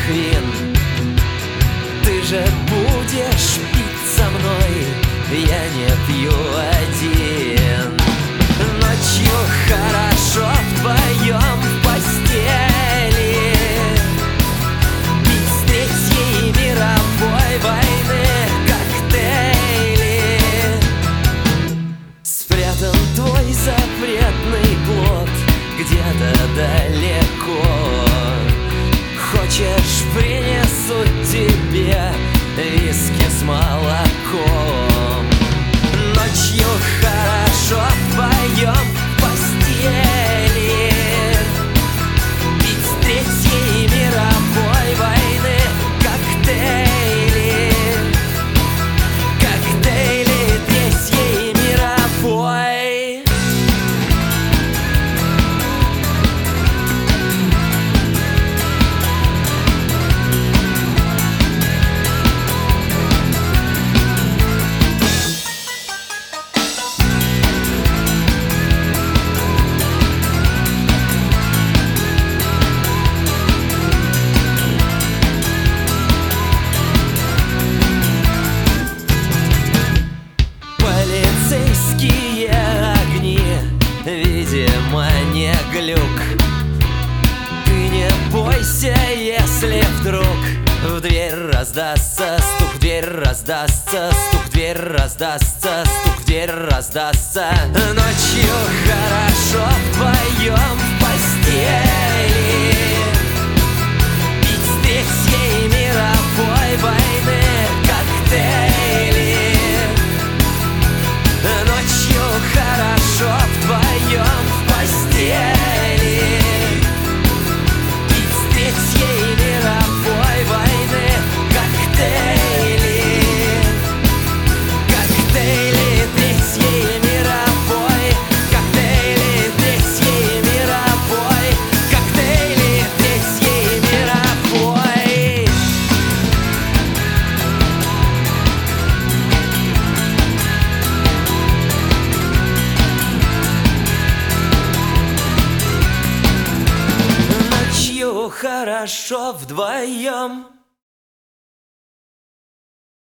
вин. Ты же будешь пить со мной, я не пью один. Ночью хорошо вдвоем в постели, пить с Третьей мировой войны коктейли. Спрятан твой запретный плод где-то далеко. Хочешь, принесу тебе виски с молоком. Ночью хорошо вдвоем в постели, пить с Третьей мировой войны коктейли. Коктейли Третьей мировой. Полицейские огни, видимо, не глюк. Ты не бойся, если вдруг в дверь раздастся стук, в дверь раздастся стук, в дверь раздастся стук, в дверь раздастся. Ночью хорошо вдвоем в постели, пить с Третьей мировой войны коктейли. Ночью хорошо вдвоем в постели, пить с Третьей мировой войны коктейли. Коктейли Третьей мировой, коктейли Третьей мировой, коктейли Третьей мировой. Ночью хорошо вдвоем.